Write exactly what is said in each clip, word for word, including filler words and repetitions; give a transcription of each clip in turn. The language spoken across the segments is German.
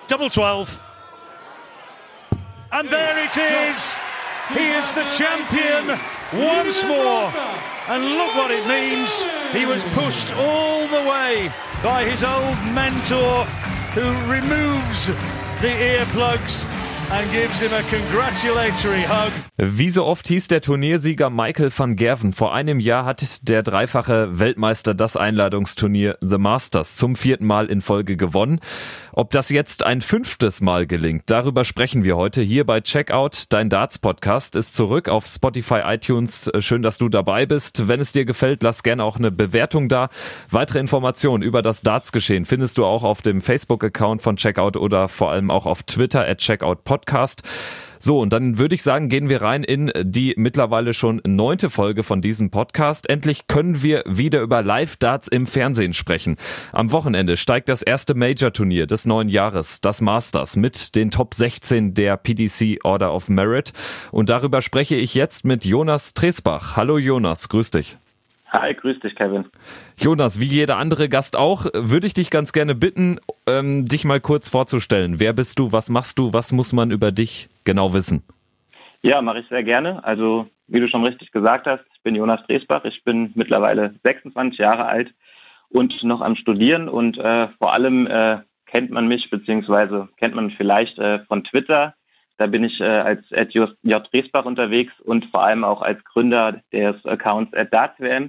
Double twelve. And there it is. He is the champion once more. And look what it means. He was pushed all the way by his old mentor, who removes the earplugs and gives him a congratulatory hug. Wie so oft hieß der Turniersieger Michael van Gerwen. Vor einem Jahr hat der dreifache Weltmeister das Einladungsturnier The Masters zum vierten Mal in Folge gewonnen. Ob das jetzt ein fünftes Mal gelingt, darüber sprechen wir heute hier bei Checkout. Dein Darts-Podcast ist zurück auf Spotify, iTunes. Schön, dass du dabei bist. Wenn es dir gefällt, lass gerne auch eine Bewertung da. Weitere Informationen über das Darts-Geschehen findest du auch auf dem Facebook-Account von Checkout oder vor allem auch auf Twitter at checkoutpodcast. So, und dann würde ich sagen, gehen wir rein in die mittlerweile schon neunte Folge von diesem Podcast. Endlich können wir wieder über Live-Darts im Fernsehen sprechen. Am Wochenende steigt das erste Major-Turnier des neuen Jahres, das Masters, mit den Top sechzehn der P D C Order of Merit. Und darüber spreche ich jetzt mit Jonas Tresbach. Hallo Jonas, grüß dich. Hi, grüß dich, Kevin. Jonas, wie jeder andere Gast auch, würde ich dich ganz gerne bitten, ähm, dich mal kurz vorzustellen. Wer bist du, was machst du, was muss man über dich genau wissen? Ja, mache ich sehr gerne. Also, wie du schon richtig gesagt hast, ich bin Jonas Tresbach. Ich bin mittlerweile sechsundzwanzig Jahre alt und noch am Studieren. Und äh, vor allem äh, kennt man mich, beziehungsweise kennt man vielleicht äh, von Twitter. Da bin ich äh, als at J Tresbach unterwegs und vor allem auch als Gründer des Accounts at DartsWM.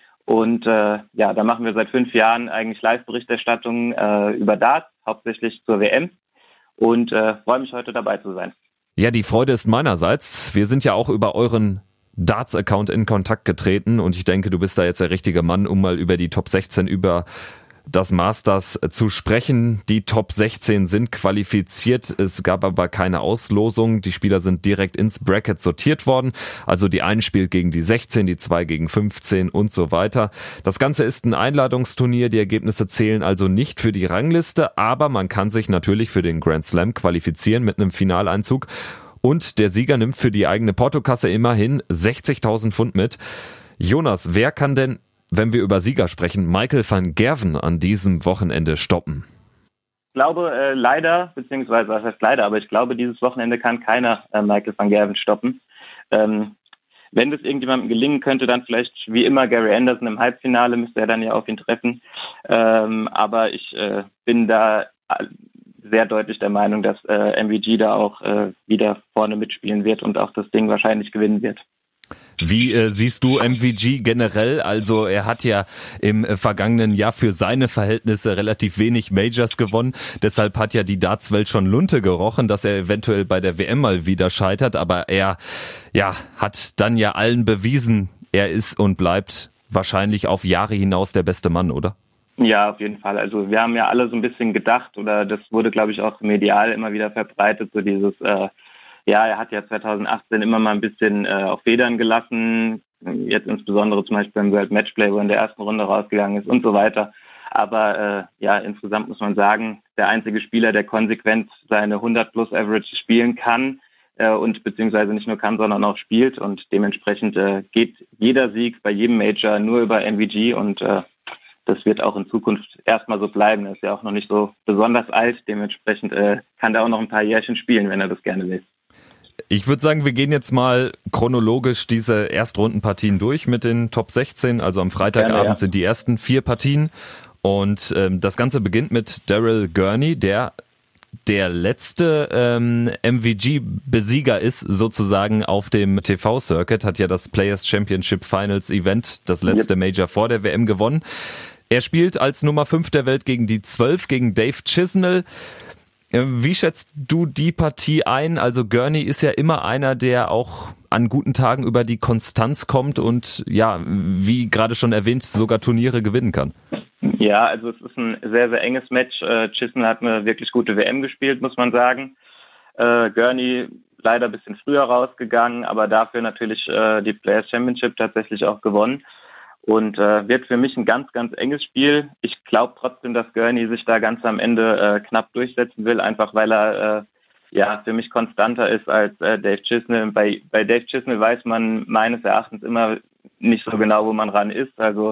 Und äh, ja, da machen wir seit fünf Jahren eigentlich Live-Berichterstattung äh, über Darts, hauptsächlich zur W M. Und äh, freue mich, heute dabei zu sein. Ja, die Freude ist meinerseits. Wir sind ja auch über euren Darts-Account in Kontakt getreten und ich denke, du bist da jetzt der richtige Mann, um mal über die Top sechzehn über das Masters zu sprechen. Die Top sechzehn sind qualifiziert, es gab aber keine Auslosung. Die Spieler sind direkt ins Bracket sortiert worden. Also die einen spielt gegen die sechzehn, die zwei gegen fünfzehn und so weiter. Das Ganze ist ein Einladungsturnier. Die Ergebnisse zählen also nicht für die Rangliste, aber man kann sich natürlich für den Grand Slam qualifizieren mit einem Finaleinzug. Und der Sieger nimmt für die eigene Portokasse immerhin sechzigtausend Pfund mit. Jonas, wer kann denn, wenn wir über Sieger sprechen, Michael van Gerwen an diesem Wochenende stoppen? Ich glaube äh, leider, beziehungsweise was heißt leider, aber ich glaube, dieses Wochenende kann keiner äh, Michael van Gerwen stoppen. Ähm, wenn das irgendjemandem gelingen könnte, dann vielleicht wie immer Gary Anderson im Halbfinale, müsste er dann ja auf ihn treffen. Ähm, aber ich äh, bin da sehr deutlich der Meinung, dass äh, M V G da auch äh, wieder vorne mitspielen wird und auch das Ding wahrscheinlich gewinnen wird. Wie äh, siehst du M V G generell? Also er hat ja im äh, vergangenen Jahr für seine Verhältnisse relativ wenig Majors gewonnen. Deshalb hat ja die Dartswelt schon Lunte gerochen, dass er eventuell bei der W M mal wieder scheitert. Aber er ja hat dann ja allen bewiesen, er ist und bleibt wahrscheinlich auf Jahre hinaus der beste Mann, oder? Ja, auf jeden Fall. Also wir haben ja alle so ein bisschen gedacht, oder das wurde, glaube ich, auch medial immer wieder verbreitet, so dieses äh, ja, er hat ja zweitausendachtzehn immer mal ein bisschen äh, auf Federn gelassen, jetzt insbesondere zum Beispiel beim World Matchplay, wo er in der ersten Runde rausgegangen ist und so weiter. Aber äh, ja, insgesamt muss man sagen, der einzige Spieler, der konsequent seine hundert plus Average spielen kann äh, und beziehungsweise nicht nur kann, sondern auch spielt. Und dementsprechend äh, geht jeder Sieg bei jedem Major nur über M V G und äh, das wird auch in Zukunft erstmal so bleiben. Er ist ja auch noch nicht so besonders alt, dementsprechend äh, kann er auch noch ein paar Jährchen spielen, wenn er das gerne will. Ich würde sagen, wir gehen jetzt mal chronologisch diese Erstrundenpartien durch mit den Top sechzehn. Also am Freitagabend Gerne, ja. sind die ersten vier Partien. Und ähm, das Ganze beginnt mit Daryl Gurney, der der letzte ähm, M V G-Besieger ist sozusagen auf dem T V-Circuit, hat ja das Players Championship Finals Event, das letzte yep. Major vor der W M gewonnen. Er spielt als Nummer fünf der Welt gegen die zwölf, gegen Dave Chisnell. Wie schätzt du die Partie ein? Also Gurney ist ja immer einer, der auch an guten Tagen über die Konstanz kommt und ja, wie gerade schon erwähnt, sogar Turniere gewinnen kann. Ja, also es ist ein sehr, sehr enges Match. Chisnell hat eine wirklich gute W M gespielt, muss man sagen. Gurney leider ein bisschen früher rausgegangen, aber dafür natürlich die Players Championship tatsächlich auch gewonnen. Und äh, wird für mich ein ganz, ganz enges Spiel. Ich glaube trotzdem, dass Gurney sich da ganz am Ende äh, knapp durchsetzen will, einfach weil er äh, ja für mich konstanter ist als äh, Dave Chisnell. Bei, bei Dave Chisnell weiß man meines Erachtens immer nicht so genau, wo man ran ist. Also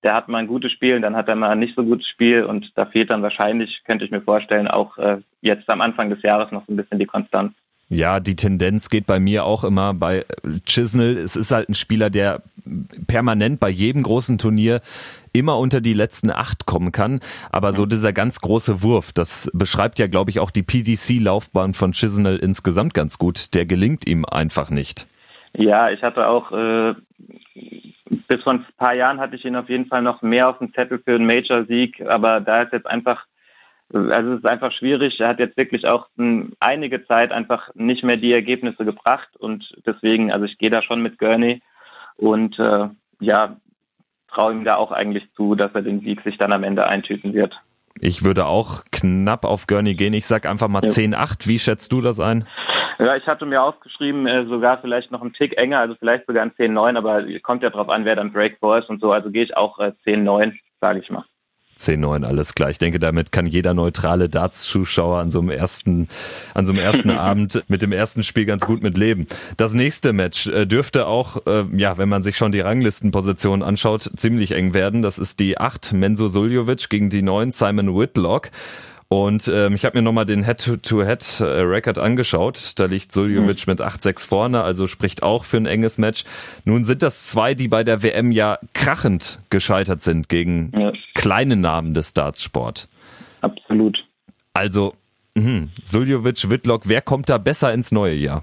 der hat mal ein gutes Spiel, dann hat er mal ein nicht so gutes Spiel und da fehlt dann wahrscheinlich, könnte ich mir vorstellen, auch äh, jetzt am Anfang des Jahres noch so ein bisschen die Konstanz. Ja, die Tendenz geht bei mir auch immer bei Chisnell. Es ist halt ein Spieler, der permanent bei jedem großen Turnier immer unter die letzten acht kommen kann. Aber so dieser ganz große Wurf, das beschreibt ja, glaube ich, auch die P D C-Laufbahn von Chisnell insgesamt ganz gut. Der gelingt ihm einfach nicht. Ja, ich hatte auch, äh, bis vor ein paar Jahren hatte ich ihn auf jeden Fall noch mehr auf dem Zettel für einen Major-Sieg. Aber da ist jetzt einfach Also es ist einfach schwierig. Er hat jetzt wirklich auch m, einige Zeit einfach nicht mehr die Ergebnisse gebracht und deswegen, also ich gehe da schon mit Gurney und äh, ja, traue ihm da auch eigentlich zu, dass er den Sieg sich dann am Ende eintüten wird. Ich würde auch knapp auf Gurney gehen. Ich sag einfach mal ja. zehn acht. Wie schätzt du das ein? Ja, ich hatte mir aufgeschrieben, äh, sogar vielleicht noch einen Tick enger, also vielleicht sogar ein zehn neun, aber kommt ja drauf an, wer dann Breakball ist und so. Also gehe ich auch äh, zehn neun, sage ich mal. zehn neun, alles klar. Ich denke, damit kann jeder neutrale Darts-Zuschauer an so einem ersten, an so einem ersten Abend mit dem ersten Spiel ganz gut mit leben. Das nächste Match äh, dürfte auch, äh, ja, wenn man sich schon die Ranglistenposition anschaut, ziemlich eng werden. Das ist die acht, Mensur Suljovic gegen die neun, Simon Whitlock. Und ähm, ich habe mir nochmal den Head-to-Head-Record angeschaut. Da liegt Suljovic mhm. mit acht sechs vorne, also spricht auch für ein enges Match. Nun sind das zwei, die bei der W M ja krachend gescheitert sind gegen ja. kleine Namen des Dartsport. Absolut. Also mh, Suljovic, Whitlock, wer kommt da besser ins neue Jahr?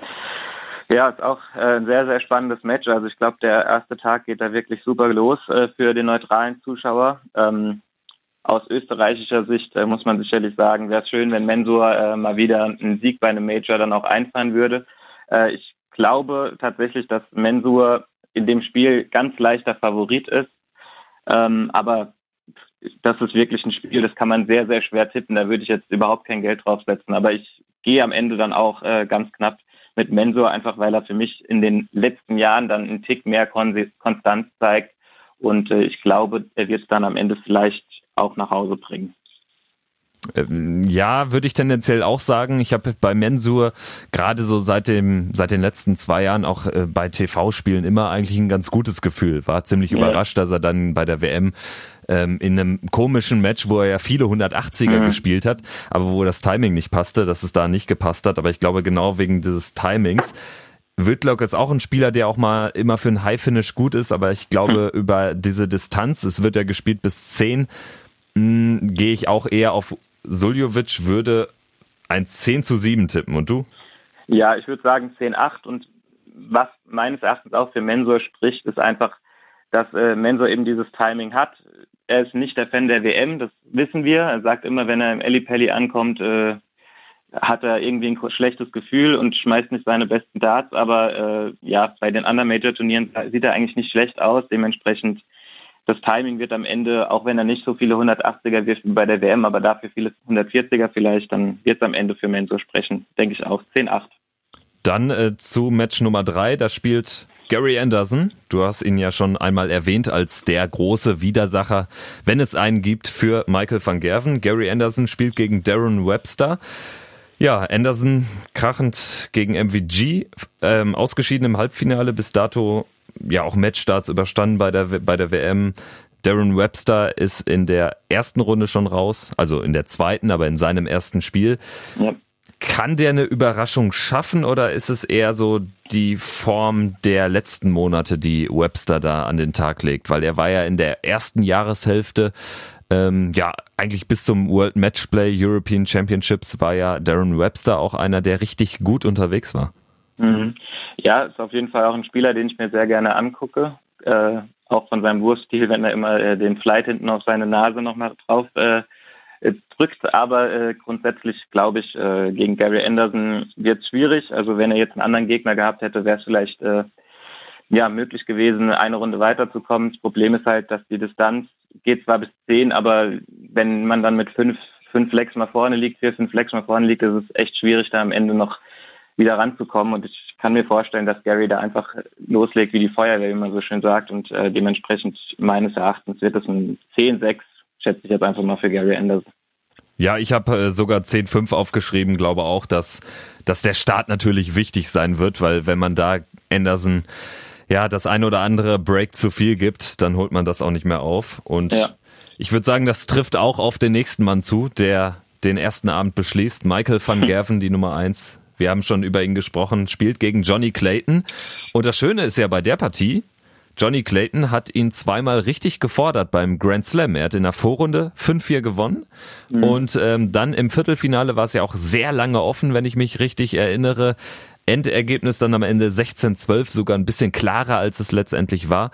Ja, ist auch äh, ein sehr, sehr spannendes Match. Also ich glaube, der erste Tag geht da wirklich super los äh, für den neutralen Zuschauer. Ähm, Aus österreichischer Sicht äh, muss man sicherlich sagen, wäre es schön, wenn Mensur äh, mal wieder einen Sieg bei einem Major dann auch einfahren würde. Äh, ich glaube tatsächlich, dass Mensur in dem Spiel ganz leichter Favorit ist. Ähm, aber das ist wirklich ein Spiel, das kann man sehr, sehr schwer tippen. Da würde ich jetzt überhaupt kein Geld draufsetzen. Aber ich gehe am Ende dann auch äh, ganz knapp mit Mensur, einfach weil er für mich in den letzten Jahren dann einen Tick mehr Kon- Konstanz zeigt. Und äh, ich glaube, er wird es dann am Ende vielleicht auch nach Hause bringen. Ja, würde ich tendenziell auch sagen. Ich habe bei Mensur gerade so seit dem seit den letzten zwei Jahren auch äh, bei T V-Spielen immer eigentlich ein ganz gutes Gefühl. War ziemlich ja. überrascht, dass er dann bei der W M ähm, in einem komischen Match, wo er ja viele hundertachtziger mhm. gespielt hat, aber wo das Timing nicht passte, dass es da nicht gepasst hat. Aber ich glaube genau wegen dieses Timings. Whitlock ist auch ein Spieler, der auch mal immer für einen High-Finish gut ist, aber ich glaube mhm. über diese Distanz, es wird ja gespielt bis zehn, mh, gehe ich auch eher auf Suljovic, würde ein zehn zu sieben tippen. Und du? Ja, ich würde sagen zehn acht und was meines Erachtens auch für Mensur spricht, ist einfach, dass äh, Mensur eben dieses Timing hat. Er ist nicht der Fan der W M, das wissen wir. Er sagt immer, wenn er im Ellipelli ankommt, äh, hat er irgendwie ein schlechtes Gefühl und schmeißt nicht seine besten Darts, aber äh, ja, bei den anderen Major-Turnieren sieht er eigentlich nicht schlecht aus, dementsprechend das Timing wird am Ende, auch wenn er nicht so viele hundertachtziger wirft wie bei der W M, aber dafür viele hundertvierziger vielleicht, dann wird es am Ende für Mensur sprechen, denke ich auch, zehn acht. Dann äh, zu Match Nummer drei, da spielt Gary Anderson. Du hast ihn ja schon einmal erwähnt als der große Widersacher, wenn es einen gibt, für Michael van Gerwen. Gary Anderson spielt gegen Darren Webster. Ja, Anderson krachend gegen M V G, ähm, ausgeschieden im Halbfinale, bis dato ja auch Matchstarts überstanden bei der bei der W M. Darren Webster ist in der ersten Runde schon raus, also in der zweiten, aber in seinem ersten Spiel. Ja. Kann der eine Überraschung schaffen oder ist es eher so die Form der letzten Monate, die Webster da an den Tag legt? Weil er war ja in der ersten Jahreshälfte, ähm, ja eigentlich bis zum World Matchplay European Championships war ja Darren Webster auch einer, der richtig gut unterwegs war. Mhm. Ja, ist auf jeden Fall auch ein Spieler, den ich mir sehr gerne angucke. Äh, auch von seinem Wurfstil, wenn er immer äh, den Flight hinten auf seine Nase nochmal drauf äh, drückt. Aber äh, grundsätzlich glaube ich, äh, gegen Gary Anderson wird es schwierig. Also wenn er jetzt einen anderen Gegner gehabt hätte, wäre es vielleicht äh, ja möglich gewesen, eine Runde weiterzukommen. Das Problem ist halt, dass die Distanz geht zwar bis zehn, aber wenn man dann mit fünf, fünf Flex mal vorne liegt, vier, fünf Flex mal vorne liegt, ist es echt schwierig, da am Ende noch wieder ranzukommen. Und ich kann mir vorstellen, dass Gary da einfach loslegt wie die Feuerwehr, wie man so schön sagt. Und äh, dementsprechend meines Erachtens wird es ein zehn sechs, schätze ich jetzt einfach mal für Gary Anderson. Ja, ich habe äh, sogar zehn fünf aufgeschrieben, glaube auch, dass, dass der Start natürlich wichtig sein wird, weil wenn man da Anderson ja, das ein oder andere Break zu viel gibt, dann holt man das auch nicht mehr auf. Und ja. ich würde sagen, das trifft auch auf den nächsten Mann zu, der den ersten Abend beschließt. Michael van Gerwen, die Nummer eins. Wir haben schon über ihn gesprochen, spielt gegen Johnny Clayton. Und das Schöne ist ja bei der Partie, Johnny Clayton hat ihn zweimal richtig gefordert beim Grand Slam. Er hat in der Vorrunde fünf vier gewonnen. Mhm. Und ähm, dann im Viertelfinale war es ja auch sehr lange offen, wenn ich mich richtig erinnere. Endergebnis dann am Ende sechzehn zwölf, sogar ein bisschen klarer, als es letztendlich war.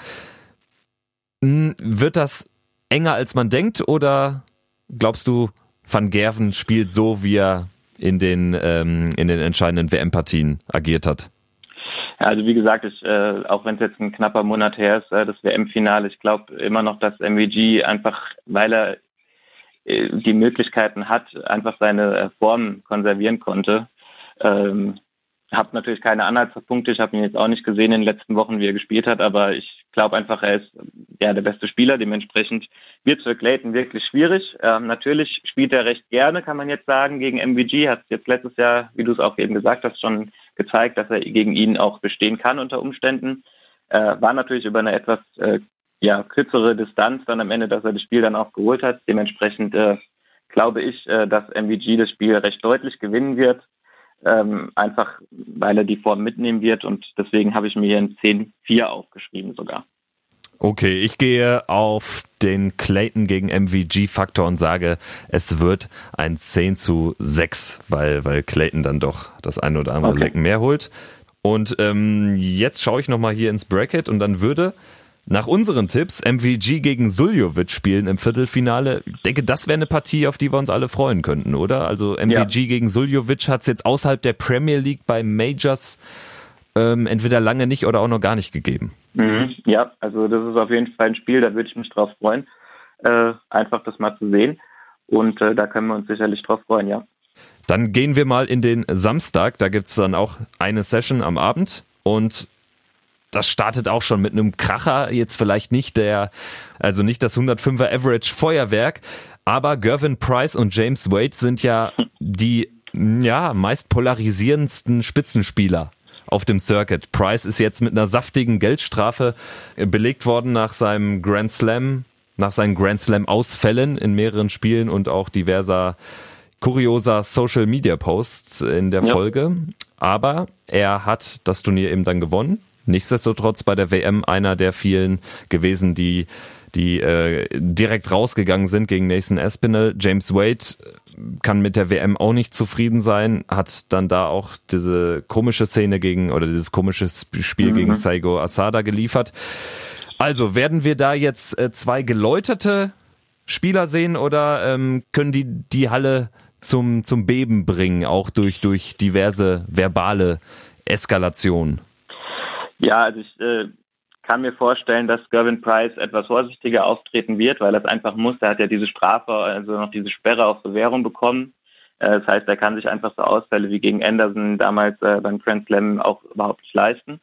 Wird das enger, als man denkt, oder glaubst du, Van Gerwen spielt so, wie er in den, ähm, in den entscheidenden W M-Partien agiert hat? Ja, also wie gesagt, ich, äh, auch wenn es jetzt ein knapper Monat her ist, äh, das W M-Finale, ich glaube immer noch, dass M V G einfach, weil er äh, die Möglichkeiten hat, einfach seine Form konservieren konnte. Ähm, habe natürlich keine Anhaltspunkte, ich habe ihn jetzt auch nicht gesehen in den letzten Wochen, wie er gespielt hat, aber ich glaube einfach, er ist ja der beste Spieler, dementsprechend wird es für Clayton wirklich schwierig. Ähm, natürlich spielt er recht gerne, kann man jetzt sagen, gegen M V G, hat jetzt letztes Jahr, wie du es auch eben gesagt hast, schon gezeigt, dass er gegen ihn auch bestehen kann unter Umständen. Äh, war natürlich über eine etwas äh, ja, kürzere Distanz dann am Ende, dass er das Spiel dann auch geholt hat. Dementsprechend äh, glaube ich, äh, dass M V G das Spiel recht deutlich gewinnen wird. Ähm, einfach, weil er die Form mitnehmen wird, und deswegen habe ich mir hier ein zehn vier aufgeschrieben sogar. Okay, ich gehe auf den Clayton gegen M V G-Faktor und sage, es wird ein zehn zu sechs, weil, weil Clayton dann doch das eine oder andere okay. Lecken mehr holt. Und ähm, jetzt schaue ich nochmal hier ins Bracket und dann würde nach unseren Tipps M V G gegen Suljovic spielen im Viertelfinale. Ich denke, das wäre eine Partie, auf die wir uns alle freuen könnten, oder? Also M V G ja. gegen Suljovic hat es jetzt außerhalb der Premier League bei Majors ähm, entweder lange nicht oder auch noch gar nicht gegeben. Mhm. Ja, also das ist auf jeden Fall ein Spiel, da würde ich mich drauf freuen, äh, einfach das mal zu sehen. Und äh, da können wir uns sicherlich drauf freuen, ja. Dann gehen wir mal in den Samstag. Da gibt es dann auch eine Session am Abend und das startet auch schon mit einem Kracher, jetzt vielleicht nicht der, also nicht das hundertfünfer Average Feuerwerk, aber Gervin Price und James Wade sind ja die ja meist polarisierendsten Spitzenspieler auf dem Circuit. Price ist jetzt mit einer saftigen Geldstrafe belegt worden nach seinem Grand Slam, nach seinen Grand Slam Ausfällen in mehreren Spielen und auch diverser kurioser Social Media Posts in der ja. Folge. Aber er hat das Turnier eben dann gewonnen. Nichtsdestotrotz bei der W M einer der vielen gewesen, die, die äh, direkt rausgegangen sind gegen Nathan Aspinall. James Wade kann mit der W M auch nicht zufrieden sein, hat dann da auch diese komische Szene gegen, oder dieses komische Spiel mhm. gegen Saigo Asada geliefert. Also werden wir da jetzt äh, zwei geläuterte Spieler sehen, oder ähm, können die die Halle zum, zum Beben bringen, auch durch, durch diverse verbale Eskalationen? Ja, also ich äh, kann mir vorstellen, dass Gervin Price etwas vorsichtiger auftreten wird, weil er es einfach muss. Er hat ja diese Strafe, also noch diese Sperre auf Bewährung bekommen. Äh, das heißt, er kann sich einfach so Ausfälle wie gegen Anderson damals äh, beim Grand Slam auch überhaupt nicht leisten.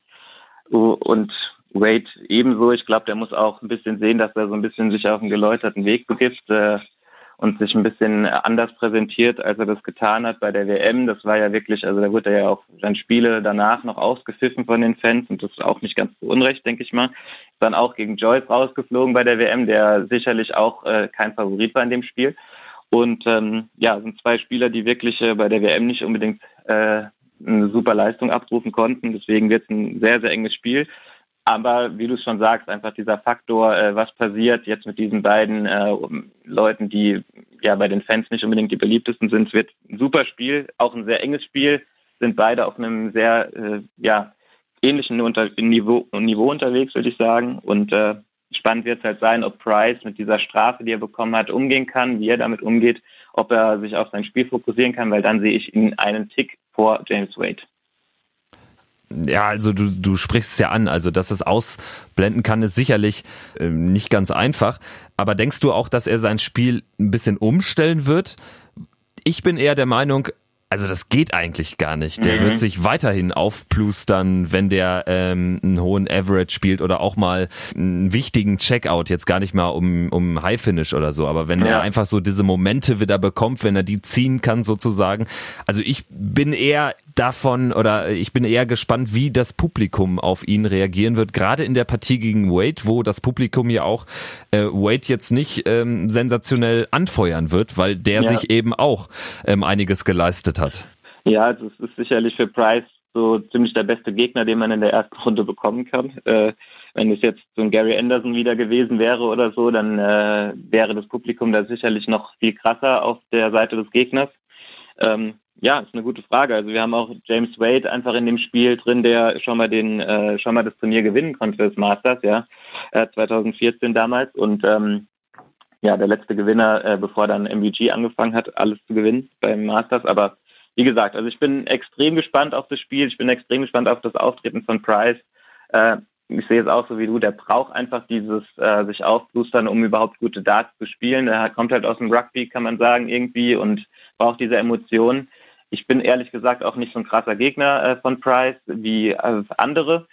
Und Wade ebenso. Ich glaube, der muss auch ein bisschen sehen, dass er so ein bisschen sich auf einen geläuterten Weg begibt äh, und sich ein bisschen anders präsentiert, als er das getan hat bei der W M. Das war ja wirklich, also da wurde er ja auch dann Spiele danach noch ausgepfiffen von den Fans, und das ist auch nicht ganz zu Unrecht, denke ich mal. Dann auch gegen Joyce rausgeflogen bei der W M, der sicherlich auch äh, kein Favorit war in dem Spiel. Und ähm, ja, sind zwei Spieler, die wirklich äh, bei der W M nicht unbedingt äh, eine super Leistung abrufen konnten. Deswegen wird es ein sehr, sehr enges Spiel. Aber wie du es schon sagst, einfach dieser Faktor, äh, was passiert jetzt mit diesen beiden äh, Leuten, die ja bei den Fans nicht unbedingt die beliebtesten sind. Es wird ein super Spiel, auch ein sehr enges Spiel, sind beide auf einem sehr äh, ja ähnlichen unter Niveau, Niveau unterwegs, würde ich sagen. Und äh, spannend wird es halt sein, ob Price mit dieser Strafe, die er bekommen hat, umgehen kann, wie er damit umgeht, ob er sich auf sein Spiel fokussieren kann, weil dann sehe ich ihn einen Tick vor James Wade. Ja, also du, du sprichst es ja an, also dass es ausblenden kann, ist sicherlich äh, nicht ganz einfach. Aber denkst du auch, dass er sein Spiel ein bisschen umstellen wird? Ich bin eher der Meinung, also das geht eigentlich gar nicht. Der mhm. wird sich weiterhin aufplustern, wenn der ähm, einen hohen Average spielt oder auch mal einen wichtigen Checkout, jetzt gar nicht mal um, um High-Finish oder so, aber wenn ja. er einfach so diese Momente wieder bekommt, wenn er die ziehen kann sozusagen. Also ich bin eher davon oder ich bin eher gespannt, wie das Publikum auf ihn reagieren wird, gerade in der Partie gegen Wade, wo das Publikum ja auch äh, Wade jetzt nicht ähm, sensationell anfeuern wird, weil der ja. sich eben auch ähm, einiges geleistet hat. Hat. Ja, also es ist sicherlich für Price so ziemlich der beste Gegner, den man in der ersten Runde bekommen kann. Äh, wenn es jetzt so ein Gary Anderson wieder gewesen wäre oder so, dann äh, wäre das Publikum da sicherlich noch viel krasser auf der Seite des Gegners. Ähm, ja, ist eine gute Frage. Also wir haben auch James Wade einfach in dem Spiel drin, der schon mal den, äh, schon mal das Turnier gewinnen konnte, das Masters, ja, äh, zwanzig vierzehn damals und ähm, ja, der letzte Gewinner, äh, bevor dann M V G angefangen hat, alles zu gewinnen beim Masters, aber wie gesagt, also ich bin extrem gespannt auf das Spiel, ich bin extrem gespannt auf das Auftreten von Price. Äh, ich sehe es auch so wie du, der braucht einfach dieses äh, sich aufplustern, um überhaupt gute Darts zu spielen. Der kommt halt aus dem Rugby, kann man sagen, irgendwie und braucht diese Emotionen. Ich bin ehrlich gesagt auch nicht so ein krasser Gegner äh, von Price wie äh, andere.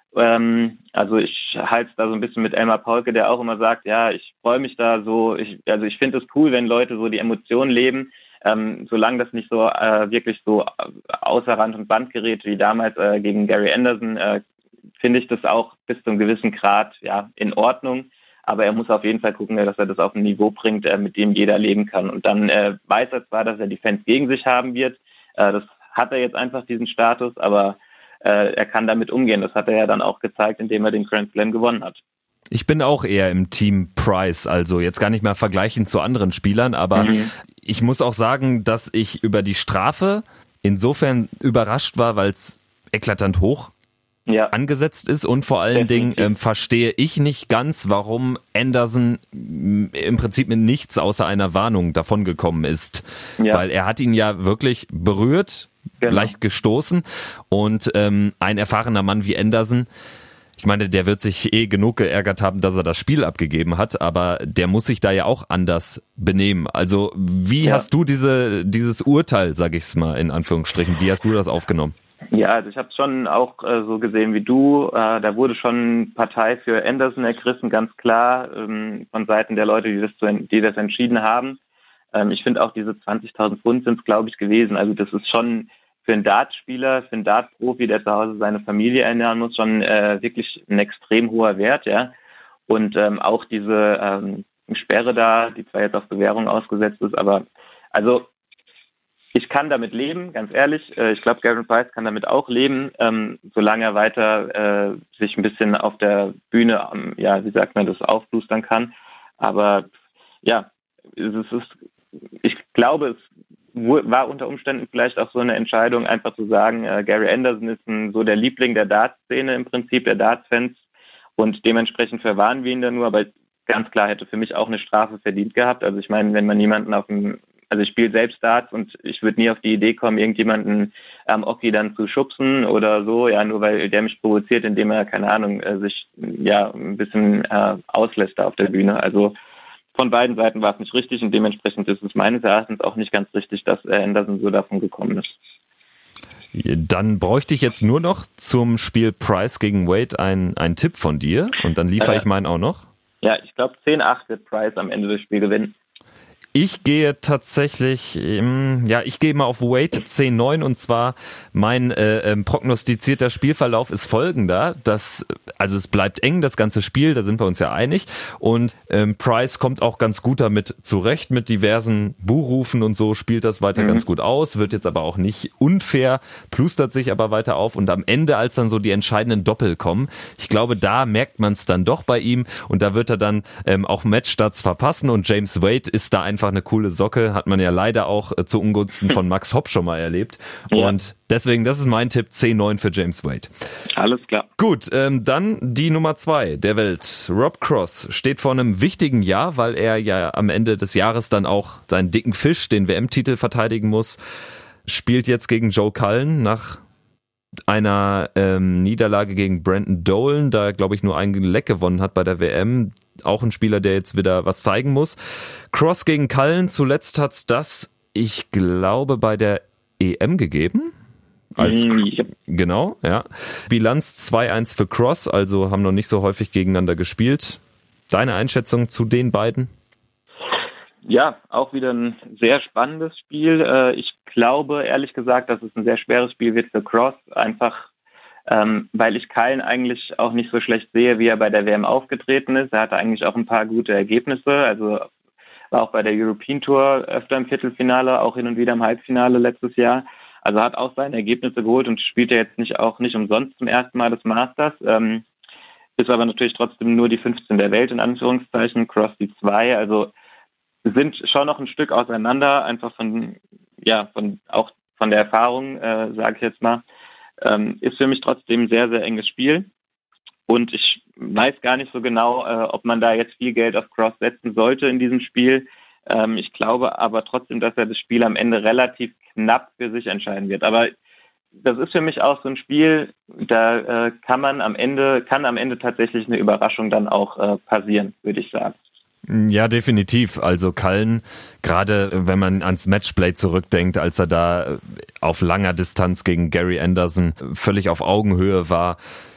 Ähm, also ich halte es da so ein bisschen mit Elmar Paulke, der auch immer sagt, ja, ich freue mich da so, ich, also ich finde es cool, wenn Leute so die Emotionen leben. Ähm, solange das nicht so äh, wirklich so außer Rand und Band gerät wie damals äh, gegen Gary Anderson, äh, finde ich das auch bis zu einem gewissen Grad ja in Ordnung. Aber er muss auf jeden Fall gucken, dass er das auf ein Niveau bringt, äh, mit dem jeder leben kann. Und dann äh, weiß er zwar, dass er die Fans gegen sich haben wird. Äh, das hat er jetzt einfach, diesen Status, aber äh, er kann damit umgehen. Das hat er ja dann auch gezeigt, indem er den Grand Slam gewonnen hat. Ich bin auch eher im Team Price, also jetzt gar nicht mal vergleichen zu anderen Spielern, aber mhm. ich muss auch sagen, dass ich über die Strafe insofern überrascht war, weil es eklatant hoch ja. angesetzt ist und vor allen Definitiv. Dingen ähm, verstehe ich nicht ganz, warum Anderson im Prinzip mit nichts außer einer Warnung davongekommen ist, ja. weil er hat ihn ja wirklich berührt, genau. leicht gestoßen und ähm, ein erfahrener Mann wie Anderson, ich meine, der wird sich eh genug geärgert haben, dass er das Spiel abgegeben hat, aber der muss sich da ja auch anders benehmen. Also wie ja. hast du diese dieses Urteil, sag ich's mal in Anführungsstrichen, wie hast du das aufgenommen? Ja, also ich habe es schon auch äh, so gesehen wie du. Äh, da wurde schon Partei für Anderson ergriffen, ganz klar, ähm, von Seiten der Leute, die das, zu, die das entschieden haben. Ähm, ich finde auch diese zwanzigtausend Pfund sind es, glaube ich, gewesen. Also das ist schon für einen Dartspieler, für einen Dartprofi, der zu Hause seine Familie ernähren muss, schon äh, wirklich ein extrem hoher Wert, ja. Und ähm, auch diese ähm, Sperre da, die zwar jetzt auf Bewährung ausgesetzt ist, aber also ich kann damit leben, ganz ehrlich. Äh, ich glaube, Garen Price kann damit auch leben, ähm, solange er weiter äh, sich ein bisschen auf der Bühne, ähm, ja, wie sagt man, das aufplustern kann. Aber ja, es ist, ich glaube, es war unter Umständen vielleicht auch so eine Entscheidung, einfach zu sagen, äh, Gary Anderson ist ein, so der Liebling der Darts-Szene im Prinzip, der Darts-Fans und dementsprechend verwahren wir ihn da nur, aber ganz klar hätte für mich auch eine Strafe verdient gehabt. Also ich meine, wenn man jemanden auf dem, also ich spiele selbst Darts und ich würde nie auf die Idee kommen, irgendjemanden am ähm, Oki dann zu schubsen oder so, ja, nur weil der mich provoziert, indem er, keine Ahnung, äh, sich ja ein bisschen äh, auslässt da auf der Bühne. Also von beiden Seiten war es nicht richtig und dementsprechend ist es meines Erachtens auch nicht ganz richtig, dass Anderson so davon gekommen ist. Dann bräuchte ich jetzt nur noch zum Spiel Price gegen Wade einen, einen Tipp von dir und dann liefere äh, ich meinen auch noch. Ja, ich glaube zehn acht wird Price am Ende des Spiels gewinnen. Ich gehe tatsächlich, ja, ich gehe mal auf Wade zehn neun und zwar mein äh, ähm, prognostizierter Spielverlauf ist folgender, dass, also es bleibt eng, das ganze Spiel, da sind wir uns ja einig und ähm, Price kommt auch ganz gut damit zurecht, mit diversen Buhrufen und so, spielt das weiter mhm. ganz gut aus, wird jetzt aber auch nicht unfair, plustert sich aber weiter auf und am Ende, als dann so die entscheidenden Doppel kommen, ich glaube, da merkt man es dann doch bei ihm und da wird er dann ähm, auch Matchstarts verpassen und James Wade ist da einfach eine coole Socke, hat man ja leider auch äh, zu Ungunsten von Max Hopp schon mal erlebt. Ja. Und deswegen, das ist mein Tipp, zehn neun für James Wade. Alles klar. Gut, ähm, dann die Nummer zwei der Welt. Rob Cross steht vor einem wichtigen Jahr, weil er ja am Ende des Jahres dann auch seinen dicken Fisch, den W M-Titel verteidigen muss. Spielt jetzt gegen Joe Cullen nach einer ähm, Niederlage gegen Brandon Dolan, da glaube ich nur ein Leck gewonnen hat bei der W M. Auch ein Spieler, der jetzt wieder was zeigen muss. Cross gegen Cullen, zuletzt hat's das, ich glaube, bei der E M gegeben. Als, ja. Genau, ja. Bilanz zwei eins für Cross, also haben noch nicht so häufig gegeneinander gespielt. Deine Einschätzung zu den beiden? Ja, auch wieder ein sehr spannendes Spiel. Ich glaube, ehrlich gesagt, dass es ein sehr schweres Spiel wird für Cross, einfach ähm, weil ich Cullen eigentlich auch nicht so schlecht sehe, wie er bei der W M aufgetreten ist. Er hatte eigentlich auch ein paar gute Ergebnisse, also war auch bei der European Tour öfter im Viertelfinale, auch hin und wieder im Halbfinale letztes Jahr. Also hat auch seine Ergebnisse geholt und spielt ja jetzt nicht auch nicht umsonst zum ersten Mal das Masters. Ähm, ist aber natürlich trotzdem nur die fünfzehn der Welt, in Anführungszeichen, Cross die zwei. Also sind schon noch ein Stück auseinander, einfach von, ja, von auch von der Erfahrung, äh, sage ich jetzt mal. Ähm, ist für mich trotzdem ein sehr, sehr enges Spiel. Und ich weiß gar nicht so genau, äh, ob man da jetzt viel Geld auf Cross setzen sollte in diesem Spiel. Ähm, ich glaube aber trotzdem, dass er das Spiel am Ende relativ knapp für sich entscheiden wird. Aber das ist für mich auch so ein Spiel, da äh, kann man am Ende, kann am Ende tatsächlich eine Überraschung dann auch äh, passieren, würde ich sagen. Ja, definitiv. Also Cullen, gerade wenn man ans Matchplay zurückdenkt, als er da auf langer Distanz gegen Gary Anderson völlig auf Augenhöhe war,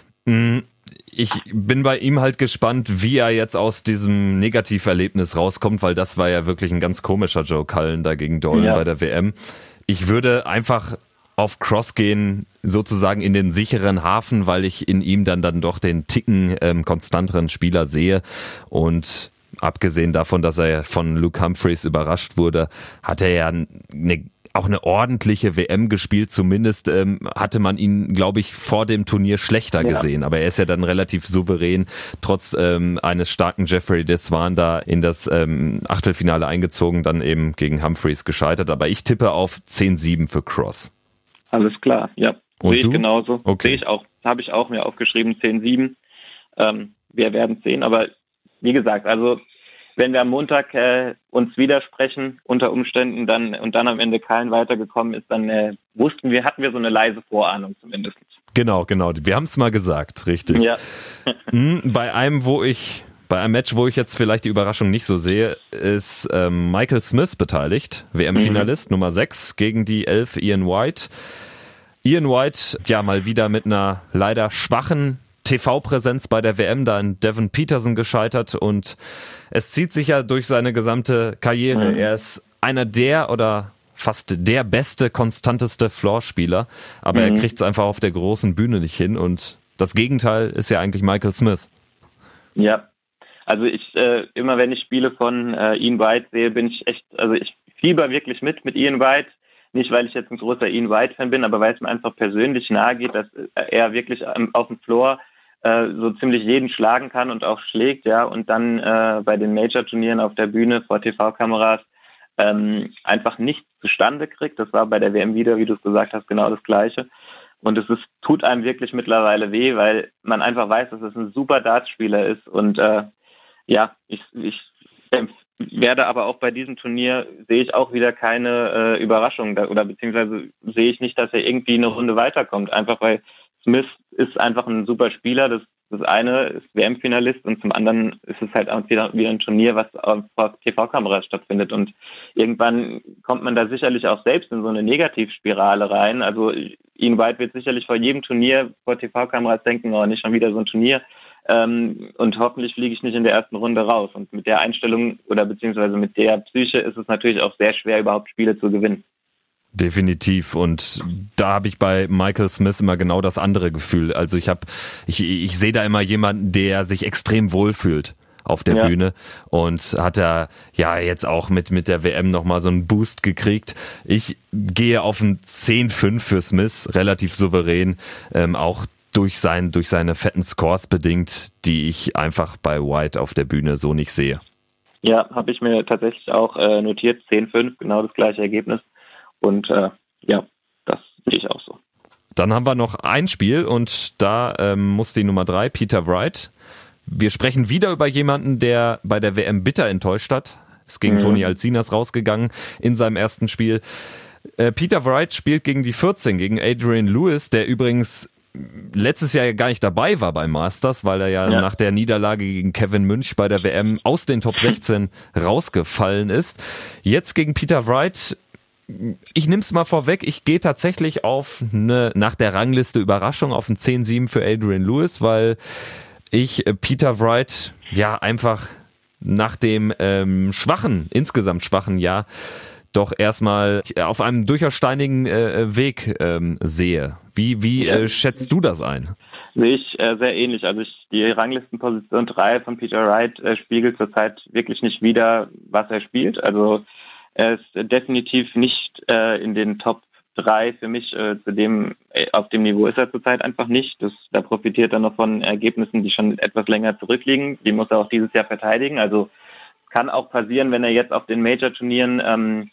ich bin bei ihm halt gespannt, wie er jetzt aus diesem Negativerlebnis rauskommt, weil das war ja wirklich ein ganz komischer Joe Cullen da gegen Dolan ja. bei der W M. Ich würde einfach auf Cross gehen, sozusagen in den sicheren Hafen, weil ich in ihm dann dann doch den Ticken ähm, konstanteren Spieler sehe. Und abgesehen davon, dass er von Luke Humphreys überrascht wurde, hat er ja eine, auch eine ordentliche W M gespielt. Zumindest ähm, hatte man ihn, glaube ich, vor dem Turnier schlechter ja. gesehen. Aber er ist ja dann relativ souverän, trotz ähm, eines starken Jeffrey Deswan da in das ähm, Achtelfinale eingezogen, dann eben gegen Humphreys gescheitert. Aber ich tippe auf zehn sieben für Cross. Alles klar, ja. Und sehe ich du? genauso. Okay. Sehe ich auch. Habe ich auch mir aufgeschrieben, zehn sieben. Ähm, wir werden sehen. Aber wie gesagt, also wenn wir am Montag äh, uns widersprechen unter Umständen dann und dann am Ende Cullen weitergekommen ist, dann äh, wussten wir, hatten wir so eine leise Vorahnung zumindest. Genau, genau. Wir haben es mal gesagt, richtig. Ja. Bei einem, wo ich, bei einem Match, wo ich jetzt vielleicht die Überraschung nicht so sehe, ist ähm, Michael Smith beteiligt, W M-Finalist mhm. Nummer sechs gegen die elf Ian White. Ian White, ja, mal wieder mit einer leider schwachen T V-Präsenz bei der W M, da in Devon Peterson gescheitert, und es zieht sich ja durch seine gesamte Karriere. Mhm. Er ist einer der oder fast der beste, konstanteste Floor-Spieler, aber mhm. er kriegt es einfach auf der großen Bühne nicht hin, und das Gegenteil ist ja eigentlich Michael Smith. Ja, also ich, äh, immer wenn ich Spiele von äh, Ian White sehe, bin ich echt, also ich fieber wirklich mit, mit Ian White. Nicht, weil ich jetzt ein großer Ian White-Fan bin, aber weil es mir einfach persönlich nahe geht, dass er wirklich auf dem Floor äh, so ziemlich jeden schlagen kann und auch schlägt, ja, und dann äh, bei den Major-Turnieren auf der Bühne vor T V-Kameras ähm, einfach nichts zustande kriegt. Das war bei der W M wieder, wie du es gesagt hast, genau das Gleiche. Und es ist, tut einem wirklich mittlerweile weh, weil man einfach weiß, dass es ein super Dartspieler ist. Und äh, ja, ich, ich werde aber auch bei diesem Turnier, sehe ich auch wieder keine äh, Überraschung da, oder beziehungsweise sehe ich nicht, dass er irgendwie eine Runde weiterkommt. Einfach weil Smith ist einfach ein super Spieler. Das, das eine ist W M-Finalist und zum anderen ist es halt auch wieder, wieder ein Turnier, was vor T V-Kameras stattfindet. Und irgendwann kommt man da sicherlich auch selbst in so eine Negativspirale rein. Also Ian White wird sicherlich vor jedem Turnier vor T V-Kameras denken, oh, nicht schon wieder so ein Turnier. Ähm, und hoffentlich fliege ich nicht in der ersten Runde raus. Und mit der Einstellung oder beziehungsweise mit der Psyche ist es natürlich auch sehr schwer, überhaupt Spiele zu gewinnen. Definitiv, und da habe ich bei Michael Smith immer genau das andere Gefühl. Also ich habe, ich, ich sehe da immer jemanden, der sich extrem wohlfühlt auf der ja. Bühne, und hat er ja jetzt auch mit mit der W M nochmal so einen Boost gekriegt. Ich gehe auf ein zehn fünf für Smith, relativ souverän, ähm, auch durch sein durch seine fetten Scores bedingt, die ich einfach bei White auf der Bühne so nicht sehe. Ja, habe ich mir tatsächlich auch äh, notiert, zehn fünf, genau das gleiche Ergebnis. Und äh, ja, das sehe ich auch so. Dann haben wir noch ein Spiel, und da ähm, muss die Nummer drei, Peter Wright. Wir sprechen wieder über jemanden, der bei der W M bitter enttäuscht hat. Ist gegen mhm. Toni Alcinas rausgegangen in seinem ersten Spiel. Äh, Peter Wright spielt gegen die vierzehn, gegen Adrian Lewis, der übrigens letztes Jahr gar nicht dabei war beim Masters, weil er ja, ja nach der Niederlage gegen Kevin Münch bei der W M aus den Top sechzehn rausgefallen ist. Jetzt gegen Peter Wright. ich nehme es mal vorweg, ich gehe tatsächlich auf eine, nach der Rangliste Überraschung auf ein zehn sieben für Adrian Lewis, weil ich Peter Wright ja einfach nach dem ähm, schwachen, insgesamt schwachen Jahr doch erstmal auf einem durchaus steinigen äh, Weg ähm, sehe. Wie, wie äh, schätzt du das ein? Sehe ich äh, sehr ähnlich. Also ich, die Ranglistenposition drei von Peter Wright äh, spiegelt zurzeit wirklich nicht wider, was er spielt. Also er ist definitiv nicht äh, in den Top drei für mich. Äh, zu dem, äh, auf dem Niveau ist er zurzeit einfach nicht. Das, da profitiert er noch von Ergebnissen, die schon etwas länger zurückliegen. Die muss er auch dieses Jahr verteidigen. Also kann auch passieren, wenn er jetzt auf den Major-Turnieren ähm,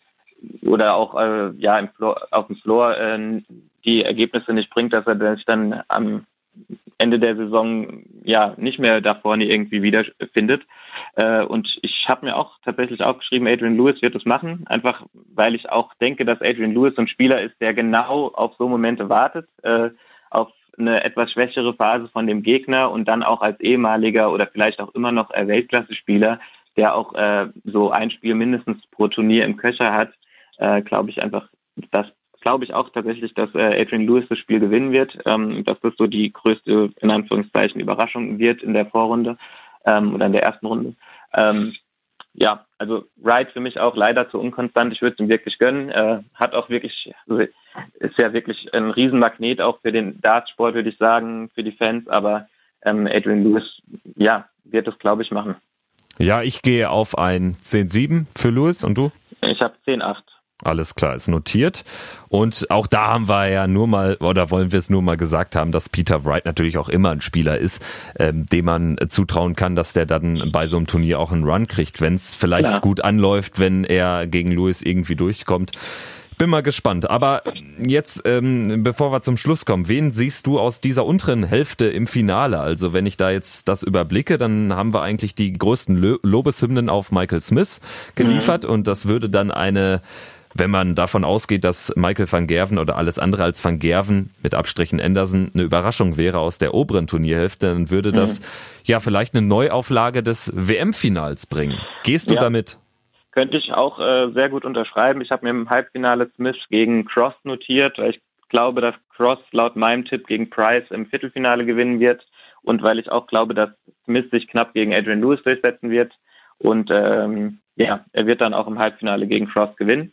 oder auch äh, ja im Floor, auf dem Floor äh, die Ergebnisse nicht bringt, dass er sich dann am Ende der Saison ja nicht mehr da vorne irgendwie wiederfindet. Äh, und ich habe mir auch tatsächlich aufgeschrieben, Adrian Lewis wird es machen, einfach weil ich auch denke, dass Adrian Lewis so ein Spieler ist, der genau auf so Momente wartet, äh, auf eine etwas schwächere Phase von dem Gegner und dann auch als ehemaliger oder vielleicht auch immer noch Weltklasse-Spieler, der auch äh, so ein Spiel mindestens pro Turnier im Köcher hat, äh, glaube ich einfach, dass glaube ich auch tatsächlich, dass äh, Adrian Lewis das Spiel gewinnen wird, ähm, dass das so die größte, in Anführungszeichen, Überraschung wird in der Vorrunde ähm, oder in der ersten Runde. Ähm, ja, also Wright für mich auch leider zu unkonstant. Ich würde es ihm wirklich gönnen. Äh, hat auch wirklich, also ist ja wirklich ein Riesenmagnet auch für den Dartsport, würde ich sagen, für die Fans, aber ähm, Adrian Lewis, ja, wird es, glaube ich, machen. Ja, ich gehe auf ein zehn sieben für Lewis und du? Ich habe zehn acht. Alles klar, ist notiert. Und auch da haben wir ja nur mal, oder wollen wir es nur mal gesagt haben, dass Peter Wright natürlich auch immer ein Spieler ist, ähm, dem man zutrauen kann, dass der dann bei so einem Turnier auch einen Run kriegt, wenn es vielleicht ja. gut anläuft, wenn er gegen Lewis irgendwie durchkommt. Bin mal gespannt. Aber jetzt, ähm, bevor wir zum Schluss kommen, wen siehst du aus dieser unteren Hälfte im Finale? Also wenn ich da jetzt das überblicke, dann haben wir eigentlich die größten Lo- Lobeshymnen auf Michael Smith geliefert mhm. und das würde dann eine, wenn man davon ausgeht, dass Michael van Gerwen oder alles andere als van Gerwen mit Abstrichen Anderson eine Überraschung wäre aus der oberen Turnierhälfte, dann würde das mhm. ja vielleicht eine Neuauflage des W M-Finals bringen. Gehst du ja. damit? Könnte ich auch äh, sehr gut unterschreiben. Ich habe mir im Halbfinale Smith gegen Cross notiert, weil ich glaube, dass Cross laut meinem Tipp gegen Price im Viertelfinale gewinnen wird und weil ich auch glaube, dass Smith sich knapp gegen Adrian Lewis durchsetzen wird und ähm, ja, er wird dann auch im Halbfinale gegen Cross gewinnen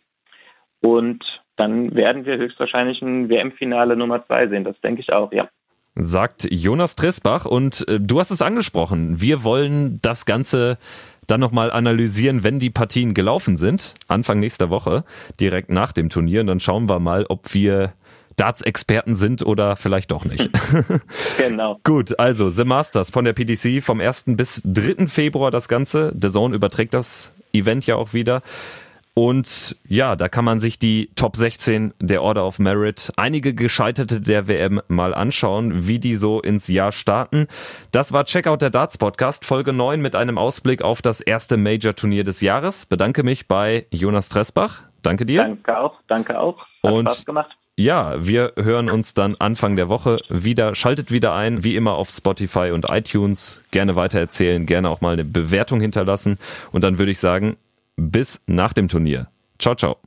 und dann werden wir höchstwahrscheinlich ein W M-Finale Nummer zwei sehen, das denke ich auch, ja. Sagt Jonas Tresbach und äh, du hast es angesprochen, wir wollen das Ganze dann nochmal analysieren, wenn die Partien gelaufen sind, Anfang nächster Woche, direkt nach dem Turnier. Und dann schauen wir mal, ob wir Darts-Experten sind oder vielleicht doch nicht. Genau. Gut, also The Masters von der P D C vom ersten bis dritten Februar das Ganze. D A Z N überträgt das Event ja auch wieder. Und ja, da kann man sich die Top sechzehn der Order of Merit, einige Gescheiterte der W M mal anschauen, wie die so ins Jahr starten. Das war Checkout der Darts Podcast, Folge neun mit einem Ausblick auf das erste Major-Turnier des Jahres. Bedanke mich bei Jonas Tresbach. Danke dir. Danke auch, danke auch. Hat Und Spaß gemacht. Ja, wir hören uns dann Anfang der Woche wieder. Schaltet wieder ein, wie immer auf Spotify und iTunes. Gerne weitererzählen, gerne auch mal eine Bewertung hinterlassen. Und dann würde ich sagen, bis nach dem Turnier. Ciao, ciao.